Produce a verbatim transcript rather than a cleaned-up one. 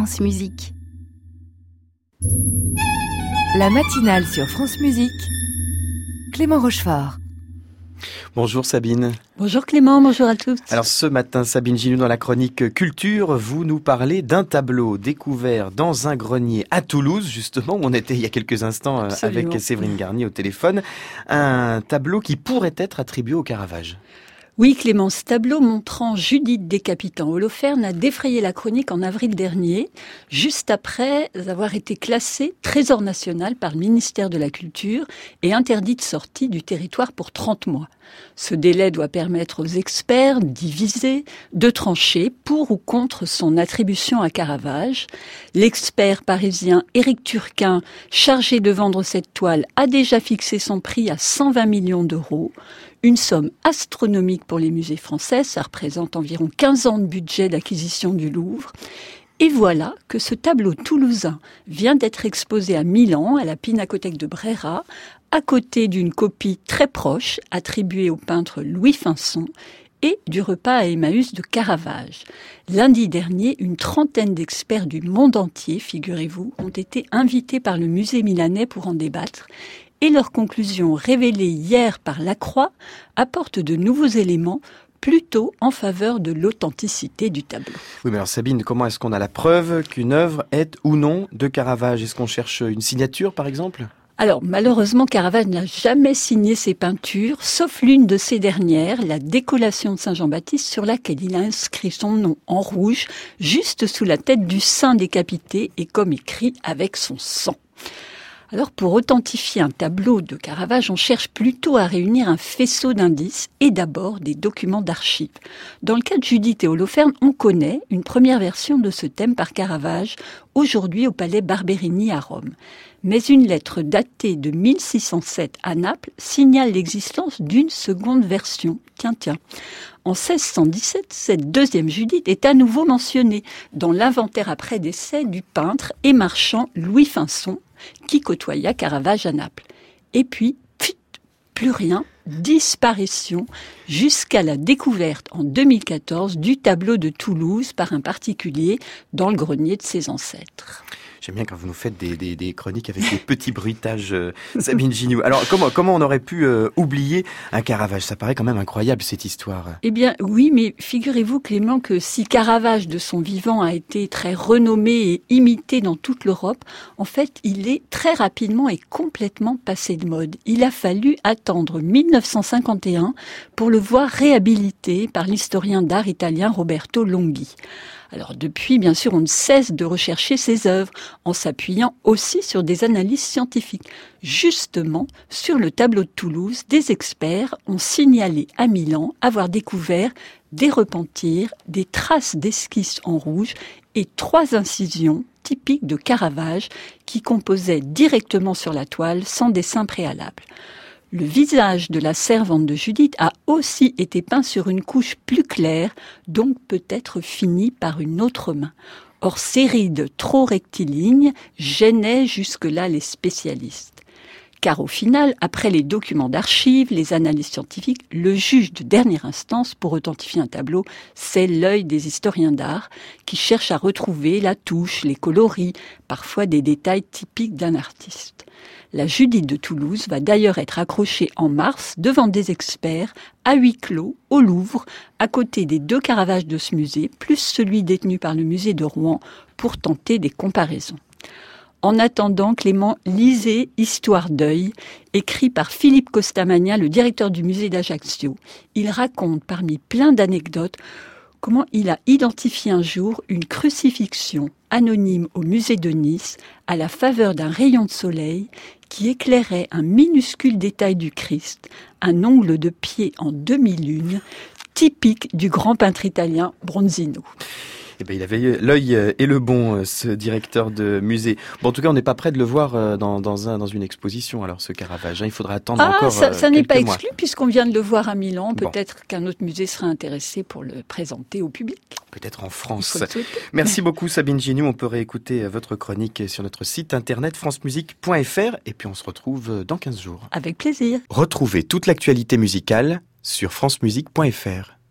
France Musique. La matinale sur France Musique. Clément Rochefort. Bonjour Sabine. Bonjour Clément, bonjour à tous. Alors ce matin, Sabine Ginoux, dans la chronique Culture, vous nous parlez d'un tableau découvert dans un grenier à Toulouse, justement, où on était il y a quelques instants Absolument. avec Séverine Garnier au téléphone. Un tableau qui pourrait être attribué au Caravage. Oui Clément, ce tableau montrant Judith décapitant Holoferne a défrayé la chronique en avril dernier, juste après avoir été classé trésor national par le ministère de la Culture et interdit de sortie du territoire pour trente mois. Ce délai doit permettre aux experts divisés de trancher pour ou contre son attribution à Caravage. L'expert parisien Éric Turquin, chargé de vendre cette toile, a déjà fixé son prix à cent vingt millions d'euros. Une somme astronomique pour les musées français, ça représente environ quinze ans de budget d'acquisition du Louvre. Et voilà que ce tableau toulousain vient d'être exposé à Milan, à la Pinacothèque de Brera, à côté d'une copie très proche attribuée au peintre Louis Finson et du repas à Emmaüs de Caravage. Lundi dernier, une trentaine d'experts du monde entier, figurez-vous, ont été invités par le musée milanais pour en débattre. Et leurs conclusions révélées hier par Lacroix apportent de nouveaux éléments plutôt en faveur de l'authenticité du tableau. Oui, mais alors Sabine, comment est-ce qu'on a la preuve qu'une œuvre est ou non de Caravage ? Est-ce qu'on cherche une signature, par exemple ? Alors, malheureusement, Caravage n'a jamais signé ses peintures, sauf l'une de ces dernières, la Décollation de Saint-Jean-Baptiste, sur laquelle il a inscrit son nom en rouge, juste sous la tête du saint décapité, et comme écrit avec son sang. Alors, pour authentifier un tableau de Caravage, on cherche plutôt à réunir un faisceau d'indices et d'abord des documents d'archives. Dans le cas de Judith et Holoferne, on connaît une première version de ce thème par Caravage, aujourd'hui au palais Barberini à Rome. Mais une lettre datée de mille six cent sept à Naples signale l'existence d'une seconde version. Tiens, tiens. En seize cent dix-sept, cette deuxième Judith est à nouveau mentionnée dans l'inventaire après décès du peintre et marchand Louis Finson, qui côtoya Caravage à Naples. Et puis, pfft, plus rien, disparition, jusqu'à la découverte en deux mille quatorze du tableau de Toulouse par un particulier dans le grenier de ses ancêtres. J'aime bien quand vous nous faites des, des, des chroniques avec des petits bruitages, euh, Sabine Ginoux. Alors, comment, comment on aurait pu euh, oublier un Caravage ? Ça paraît quand même incroyable, cette histoire. Eh bien, oui, mais figurez-vous, Clément, que si Caravage, de son vivant, a été très renommé et imité dans toute l'Europe, en fait, il est très rapidement et complètement passé de mode. Il a fallu attendre mille neuf cent cinquante et un pour le voir réhabilité par l'historien d'art italien Roberto Longhi. Alors depuis, bien sûr, on ne cesse de rechercher ses œuvres en s'appuyant aussi sur des analyses scientifiques. Justement, sur le tableau de Toulouse, des experts ont signalé à Milan avoir découvert des repentirs, des traces d'esquisses en rouge et trois incisions typiques de Caravage qui composaient directement sur la toile sans dessin préalable. Le visage de la servante de Judith a aussi été peint sur une couche plus claire, donc peut-être fini par une autre main. Or, ces rides trop rectilignes gênaient jusque-là les spécialistes. Car au final, après les documents d'archives, les analyses scientifiques, le juge de dernière instance pour authentifier un tableau, c'est l'œil des historiens d'art qui cherchent à retrouver la touche, les coloris, parfois des détails typiques d'un artiste. La Judith de Toulouse va d'ailleurs être accrochée en mars devant des experts à huis clos au Louvre, à côté des deux Caravages de ce musée, plus celui détenu par le musée de Rouen, pour tenter des comparaisons. En attendant, Clément, lisez Histoire d'œil, écrit par Philippe Costamagna, le directeur du musée d'Ajaccio. Il raconte, parmi plein d'anecdotes, comment il a identifié un jour une crucifixion anonyme au musée de Nice à la faveur d'un rayon de soleil qui éclairait un minuscule détail du Christ, un ongle de pied en demi-lune, typique du grand peintre italien Bronzino. Eh ben, il avait l'œil et le bon, ce directeur de musée. Bon, en tout cas, on n'est pas prêt de le voir dans, dans, un, dans une exposition, alors, ce Caravage. Il faudra attendre ah, encore ça, ça n'est pas mois. exclu, puisqu'on vient de le voir à Milan. Bon. Peut-être qu'un autre musée sera intéressé pour le présenter au public. Peut-être en France. Merci beaucoup, Sabine Ginoux. On peut réécouter votre chronique sur notre site internet france musique point f r. Et puis, on se retrouve dans quinze jours. Avec plaisir. Retrouvez toute l'actualité musicale sur france musique point f r.